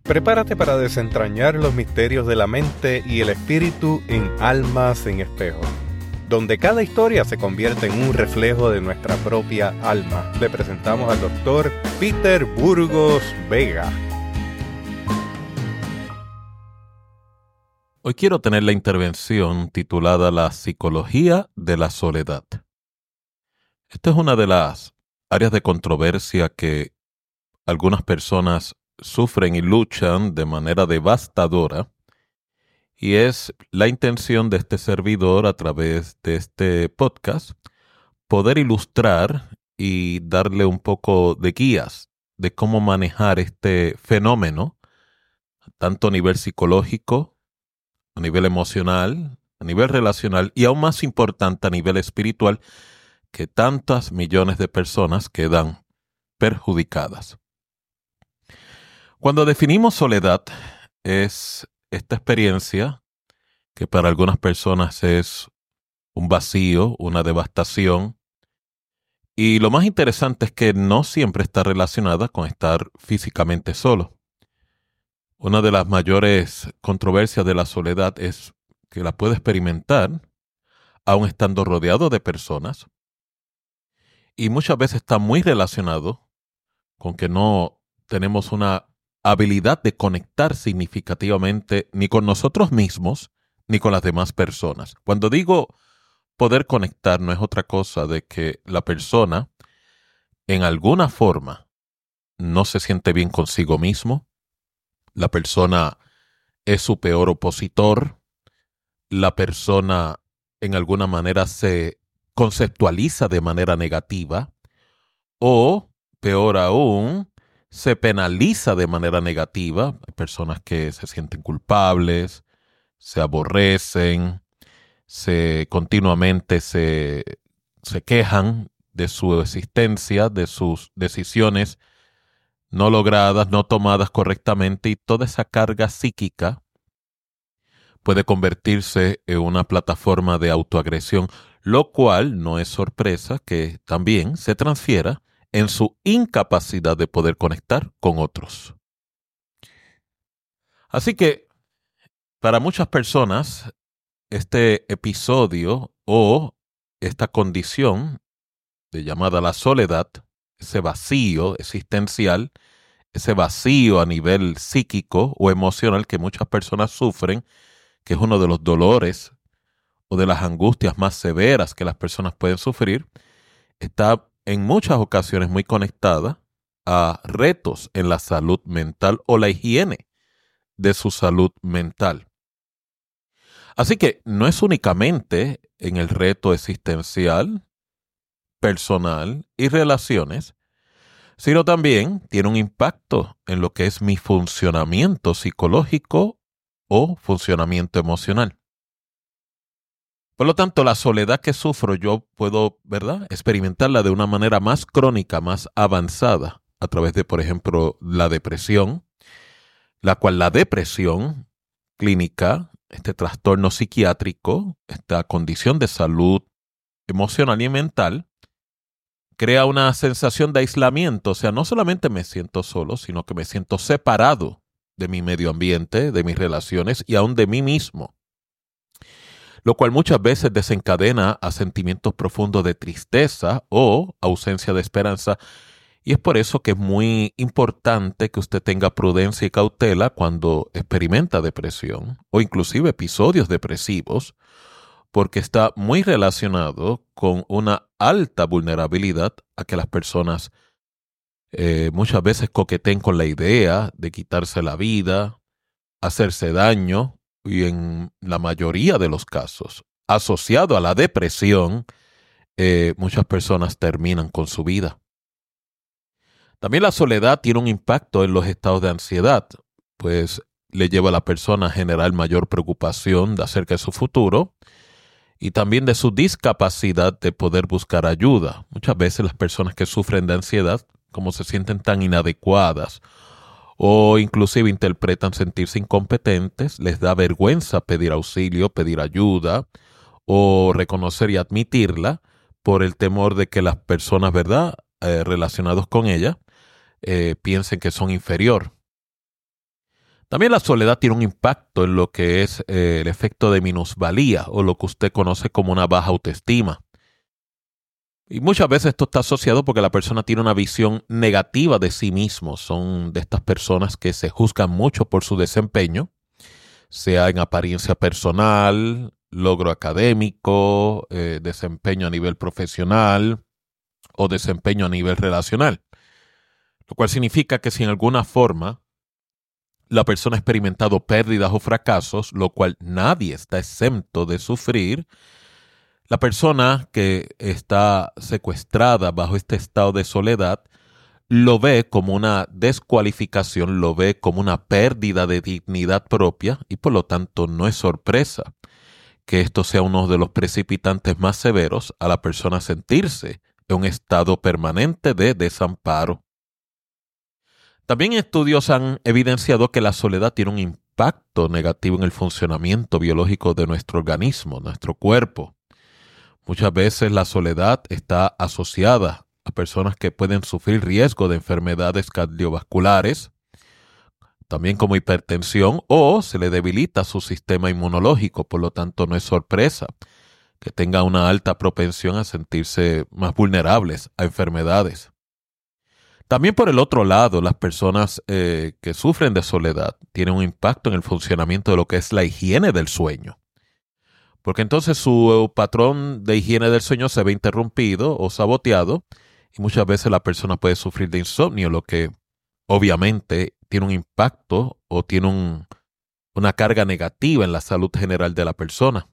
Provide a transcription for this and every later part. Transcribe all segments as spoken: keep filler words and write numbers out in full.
Prepárate para desentrañar los misterios de la mente y el espíritu en Almas en Espejo, donde cada historia se convierte en un reflejo de nuestra propia alma. Le presentamos al doctor Peter Burgos Vega. Hoy quiero tener la intervención titulada La psicología de la soledad. Esta es una de las áreas de controversia que algunas personas sufren y luchan de manera devastadora, y es la intención de este servidor a través de este podcast poder ilustrar y darle un poco de guías de cómo manejar este fenómeno, tanto a nivel psicológico, a nivel emocional, a nivel relacional y aún más importante a nivel espiritual, que tantas millones de personas quedan perjudicadas. Cuando definimos soledad, es esta experiencia que para algunas personas es un vacío, una devastación, y lo más interesante es que no siempre está relacionada con estar físicamente solo. Una de las mayores controversias de la soledad es que la puede experimentar aun estando rodeado de personas, y muchas veces está muy relacionado con que no tenemos una habilidad de conectar significativamente ni con nosotros mismos ni con las demás personas. Cuando digo poder conectar, no es otra cosa de que la persona en alguna forma no se siente bien consigo mismo, la persona es su peor opositor, la persona en alguna manera se conceptualiza de manera negativa o, peor aún, se penaliza de manera negativa. Hay personas que se sienten culpables, se aborrecen, se continuamente se, se quejan de su existencia, de sus decisiones no logradas, no tomadas correctamente, y toda esa carga psíquica puede convertirse en una plataforma de autoagresión, lo cual no es sorpresa que también se transfiera en su incapacidad de poder conectar con otros. Así que, para muchas personas, este episodio o esta condición de llamada la soledad, ese vacío existencial, ese vacío a nivel psíquico o emocional que muchas personas sufren, que es uno de los dolores o de las angustias más severas que las personas pueden sufrir, está en muchas ocasiones muy conectada a retos en la salud mental o la higiene de su salud mental. Así que no es únicamente en el reto existencial, personal y relaciones, sino también tiene un impacto en lo que es mi funcionamiento psicológico o funcionamiento emocional. Por lo tanto, la soledad que sufro yo puedo, ¿verdad?, experimentarla de una manera más crónica, más avanzada, a través de, por ejemplo, la depresión, la cual la depresión clínica, este trastorno psiquiátrico, esta condición de salud emocional y mental, crea una sensación de aislamiento. O sea, no solamente me siento solo, sino que me siento separado de mi medio ambiente, de mis relaciones y aún de mí mismo, lo cual muchas veces desencadena a sentimientos profundos de tristeza o ausencia de esperanza. Y es por eso que es muy importante que usted tenga prudencia y cautela cuando experimenta depresión o inclusive episodios depresivos, porque está muy relacionado con una alta vulnerabilidad a que las personas eh, muchas veces coqueteen con la idea de quitarse la vida, hacerse daño, y en la mayoría de los casos, asociado a la depresión, eh, muchas personas terminan con su vida. También la soledad tiene un impacto en los estados de ansiedad, pues le lleva a la persona a generar mayor preocupación acerca de su futuro y también de su discapacidad de poder buscar ayuda. Muchas veces las personas que sufren de ansiedad, como se sienten tan inadecuadas o inclusive interpretan sentirse incompetentes, les da vergüenza pedir auxilio, pedir ayuda o reconocer y admitirla por el temor de que las personas, ¿verdad?, eh, relacionadas con ella, eh, piensen que son inferior. También la soledad tiene un impacto en lo que es eh, el efecto de minusvalía o lo que usted conoce como una baja autoestima. Y muchas veces esto está asociado porque la persona tiene una visión negativa de sí mismo. Son de estas personas que se juzgan mucho por su desempeño, sea en apariencia personal, logro académico, eh, desempeño a nivel profesional o desempeño a nivel relacional. Lo cual significa que si en alguna forma la persona ha experimentado pérdidas o fracasos, lo cual nadie está exento de sufrir, la persona que está secuestrada bajo este estado de soledad lo ve como una descualificación, lo ve como una pérdida de dignidad propia y por lo tanto no es sorpresa que esto sea uno de los precipitantes más severos a la persona sentirse en un estado permanente de desamparo. También estudios han evidenciado que la soledad tiene un impacto negativo en el funcionamiento biológico de nuestro organismo, nuestro cuerpo. Muchas veces la soledad está asociada a personas que pueden sufrir riesgo de enfermedades cardiovasculares, también como hipertensión, o se le debilita su sistema inmunológico, por lo tanto no es sorpresa que tenga una alta propensión a sentirse más vulnerables a enfermedades. También por el otro lado, las personas eh, que sufren de soledad tienen un impacto en el funcionamiento de lo que es la higiene del sueño. Porque entonces su patrón de higiene del sueño se ve interrumpido o saboteado y muchas veces la persona puede sufrir de insomnio, lo que obviamente tiene un impacto o tiene un, una carga negativa en la salud general de la persona.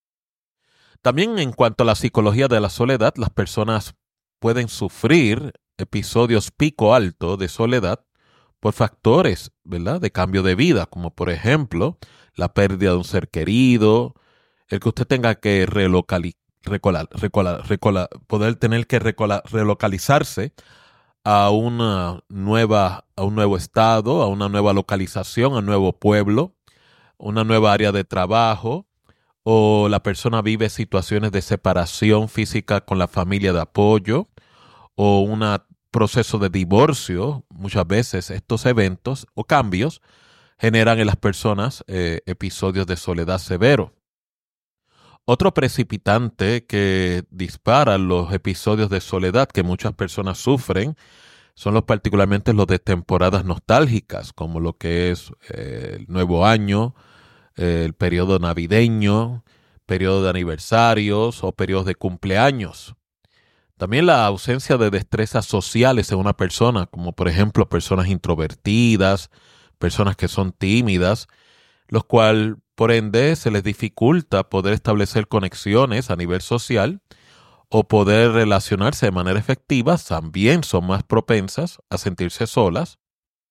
También en cuanto a la psicología de la soledad, las personas pueden sufrir episodios pico alto de soledad por factores, ¿verdad?, de cambio de vida, como por ejemplo la pérdida de un ser querido, el que usted tenga que relocalizar, recola, recola, recola, poder tener que recola, relocalizarse a una nueva, a un nuevo estado, a una nueva localización, a un nuevo pueblo, una nueva área de trabajo, o la persona vive situaciones de separación física con la familia de apoyo, o un proceso de divorcio. Muchas veces estos eventos o cambios generan en las personas eh, episodios de soledad severo. Otro precipitante que dispara los episodios de soledad que muchas personas sufren son los particularmente los de temporadas nostálgicas, como lo que es eh, el nuevo año, eh, el periodo navideño, periodo de aniversarios o periodos de cumpleaños. También la ausencia de destrezas sociales en una persona, como por ejemplo personas introvertidas, personas que son tímidas, los cuales por ende se les dificulta poder establecer conexiones a nivel social o poder relacionarse de manera efectiva, también son más propensas a sentirse solas.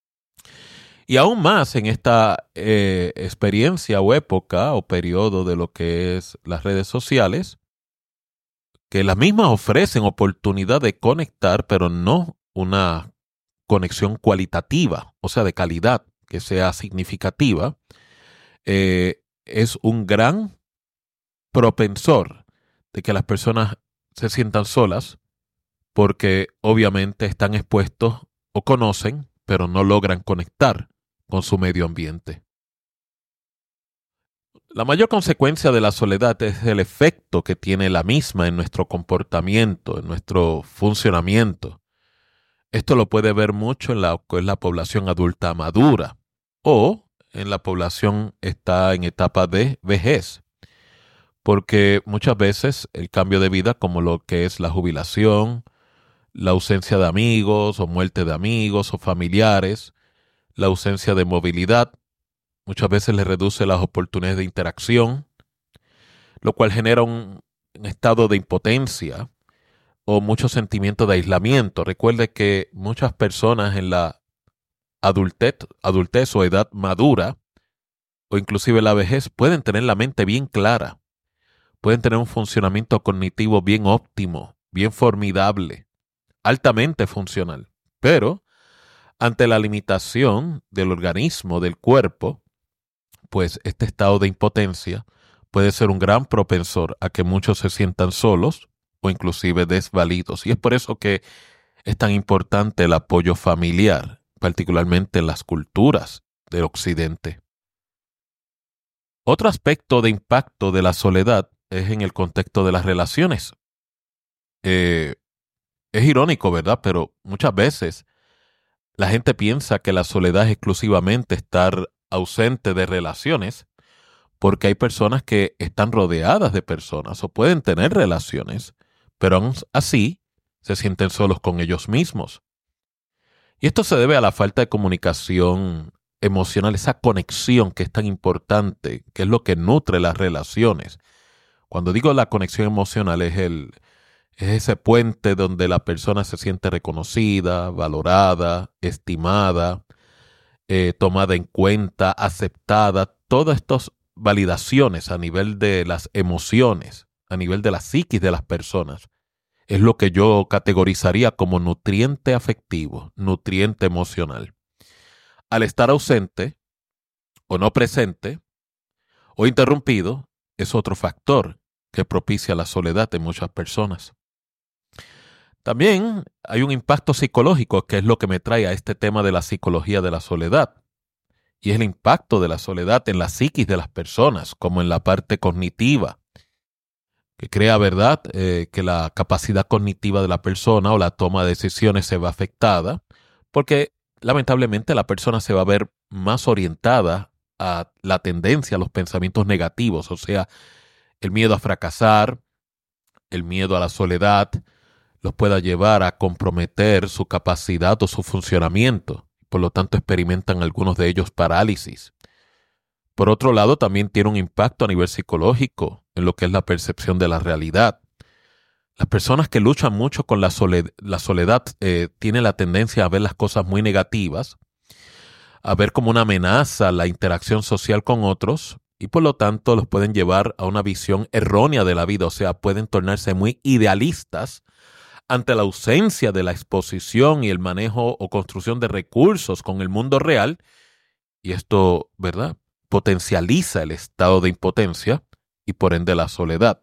Y aún más en esta eh, experiencia o época o periodo de lo que es las redes sociales, que las mismas ofrecen oportunidad de conectar, pero no una conexión cualitativa, o sea, de calidad, que sea significativa, eh, es un gran propensor de que las personas se sientan solas porque obviamente están expuestos o conocen, pero no logran conectar con su medio ambiente. La mayor consecuencia de la soledad es el efecto que tiene la misma en nuestro comportamiento, en nuestro funcionamiento. Esto lo puede ver mucho en la, en la población adulta madura o en la población está en etapa de vejez, porque muchas veces el cambio de vida, como lo que es la jubilación, la ausencia de amigos o muerte de amigos o familiares, la ausencia de movilidad, muchas veces le reduce las oportunidades de interacción, lo cual genera un, un estado de impotencia o mucho sentimiento de aislamiento. Recuerde que muchas personas en la adultez, adultez o edad madura, o inclusive la vejez, pueden tener la mente bien clara, pueden tener un funcionamiento cognitivo bien óptimo, bien formidable, altamente funcional, pero ante la limitación del organismo, del cuerpo, pues este estado de impotencia puede ser un gran propensor a que muchos se sientan solos o inclusive desvalidos. Y es por eso que es tan importante el apoyo familiar, particularmente en las culturas del occidente. Otro aspecto de impacto de la soledad es en el contexto de las relaciones. Eh, es irónico, ¿verdad? Pero muchas veces la gente piensa que la soledad es exclusivamente estar ausente de relaciones, porque hay personas que están rodeadas de personas o pueden tener relaciones, pero aún así se sienten solos con ellos mismos. Y esto se debe a la falta de comunicación emocional, esa conexión que es tan importante, que es lo que nutre las relaciones. Cuando digo la conexión emocional es, el, es ese puente donde la persona se siente reconocida, valorada, estimada, eh, tomada en cuenta, aceptada, todas estas validaciones a nivel de las emociones, a nivel de la psiquis de las personas, es lo que yo categorizaría como nutriente afectivo, nutriente emocional. Al estar ausente, o no presente, o interrumpido, es otro factor que propicia la soledad en muchas personas. También hay un impacto psicológico, que es lo que me trae a este tema de la psicología de la soledad. Y es el impacto de la soledad en la psiquis de las personas, como en la parte cognitiva, que crea, ¿verdad?, eh, que la capacidad cognitiva de la persona o la toma de decisiones se va afectada, porque lamentablemente la persona se va a ver más orientada a la tendencia a los pensamientos negativos, o sea, el miedo a fracasar, el miedo a la soledad, los pueda llevar a comprometer su capacidad o su funcionamiento. Por lo tanto, experimentan algunos de ellos parálisis. Por otro lado, también tiene un impacto a nivel psicológico en lo que es la percepción de la realidad. Las personas que luchan mucho con la soledad, la soledad eh, tienen la tendencia a ver las cosas muy negativas, a ver como una amenaza la interacción social con otros, y por lo tanto los pueden llevar a una visión errónea de la vida, o sea, pueden tornarse muy idealistas ante la ausencia de la exposición y el manejo o construcción de recursos con el mundo real, y esto, ¿verdad?, potencializa el estado de impotencia y por ende la soledad.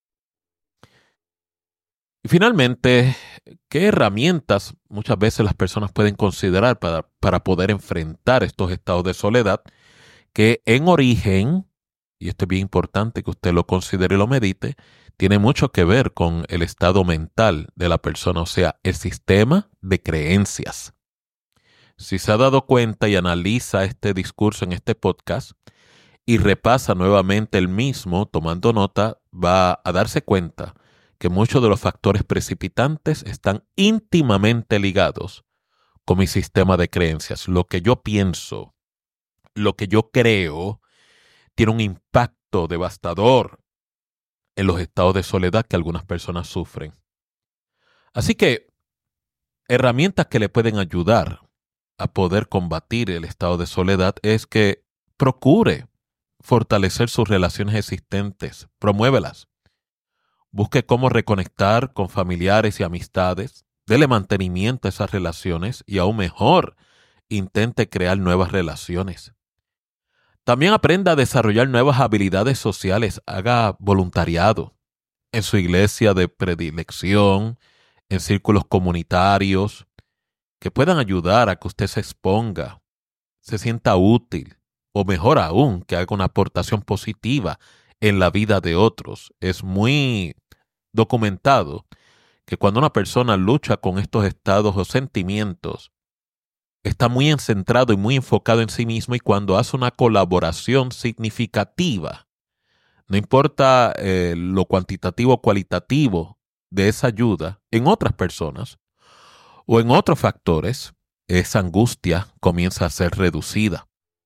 Y finalmente, ¿qué herramientas muchas veces las personas pueden considerar para, para poder enfrentar estos estados de soledad que en origen, y esto es bien importante que usted lo considere y lo medite, tiene mucho que ver con el estado mental de la persona, o sea, el sistema de creencias? Si se ha dado cuenta y analiza este discurso en este podcast y repasa nuevamente el mismo, tomando nota, va a darse cuenta que muchos de los factores precipitantes están íntimamente ligados con mi sistema de creencias. Lo que yo pienso, lo que yo creo, tiene un impacto devastador en los estados de soledad que algunas personas sufren. Así que, herramientas que le pueden ayudar a poder combatir el estado de soledad es que procure fortalecer sus relaciones existentes, promuévelas. Busque cómo reconectar con familiares y amistades, dele mantenimiento a esas relaciones y aún mejor, intente crear nuevas relaciones. También aprenda a desarrollar nuevas habilidades sociales, haga voluntariado en su iglesia de predilección, en círculos comunitarios, que puedan ayudar a que usted se exponga, se sienta útil, o mejor aún, que haga una aportación positiva en la vida de otros. Es muy documentado que cuando una persona lucha con estos estados o sentimientos, está muy centrado y muy enfocado en sí mismo, y cuando hace una colaboración significativa, no importa eh, lo cuantitativo o cualitativo de esa ayuda en otras personas o en otros factores, esa angustia comienza a ser reducida.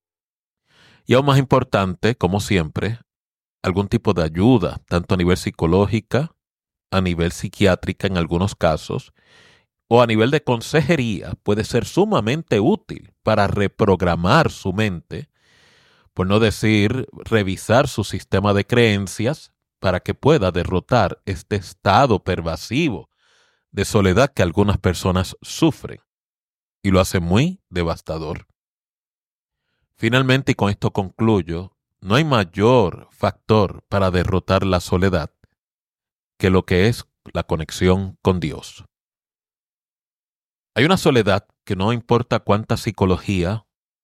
Y aún más importante, como siempre, algún tipo de ayuda, tanto a nivel psicológica, a nivel psiquiátrica en algunos casos, o a nivel de consejería, puede ser sumamente útil para reprogramar su mente, por no decir revisar su sistema de creencias, para que pueda derrotar este estado pervasivo de soledad que algunas personas sufren, y lo hace muy devastador. Finalmente, y con esto concluyo, no hay mayor factor para derrotar la soledad que lo que es la conexión con Dios. Hay una soledad que no importa cuánta psicología,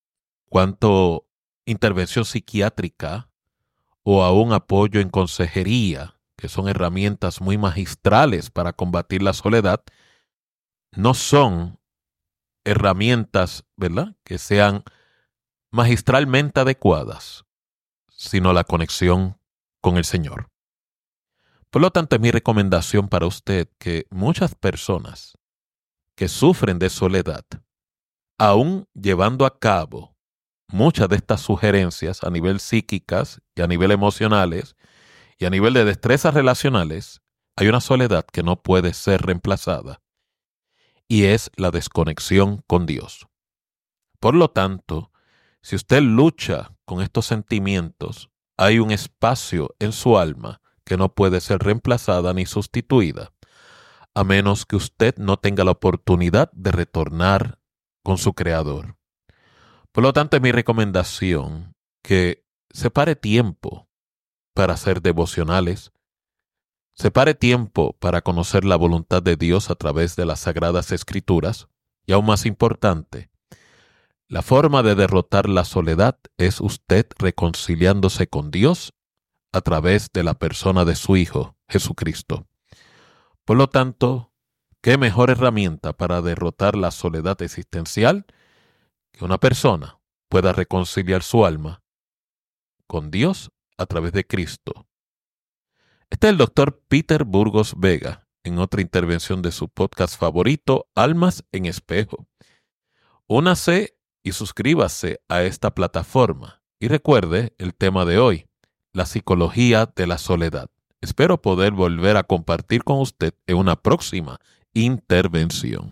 cuanto intervención psiquiátrica o aún apoyo en consejería, que son herramientas muy magistrales para combatir la soledad, no son herramientas, ¿verdad?, que sean magistralmente adecuadas, sino la conexión con el Señor. Por lo tanto, es mi recomendación para usted que muchas personas que sufren de soledad, aún llevando a cabo muchas de estas sugerencias a nivel psíquicas y a nivel emocionales y a nivel de destrezas relacionales, hay una soledad que no puede ser reemplazada, y es la desconexión con Dios. Por lo tanto, si usted lucha con estos sentimientos, hay un espacio en su alma que no puede ser reemplazada ni sustituida, a menos que usted no tenga la oportunidad de retornar con su Creador. Por lo tanto, es mi recomendación que separe tiempo para hacer devocionales, separe tiempo para conocer la voluntad de Dios a través de las Sagradas Escrituras, y aún más importante, la forma de derrotar la soledad es usted reconciliándose con Dios a través de la persona de su Hijo, Jesucristo. Por lo tanto, ¿qué mejor herramienta para derrotar la soledad existencial que una persona pueda reconciliar su alma con Dios a través de Cristo? Este es el doctor Peter Burgos Vega, en otra intervención de su podcast favorito, Almas en Espejo. Únase y suscríbase a esta plataforma. Y recuerde el tema de hoy, la psicología de la soledad. Espero poder volver a compartir con usted en una próxima intervención.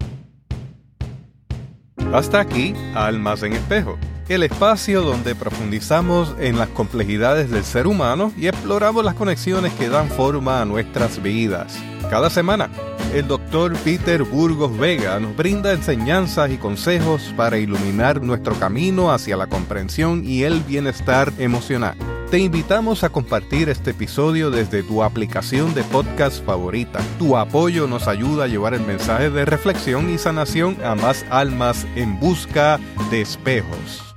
Hasta aquí, Almas en Espejo, el espacio donde profundizamos en las complejidades del ser humano y exploramos las conexiones que dan forma a nuestras vidas. Cada semana, el doctor Peter Burgos Vega nos brinda enseñanzas y consejos para iluminar nuestro camino hacia la comprensión y el bienestar emocional. Te invitamos a compartir este episodio desde tu aplicación de podcast favorita. Tu apoyo nos ayuda a llevar el mensaje de reflexión y sanación a más almas en busca de espejos.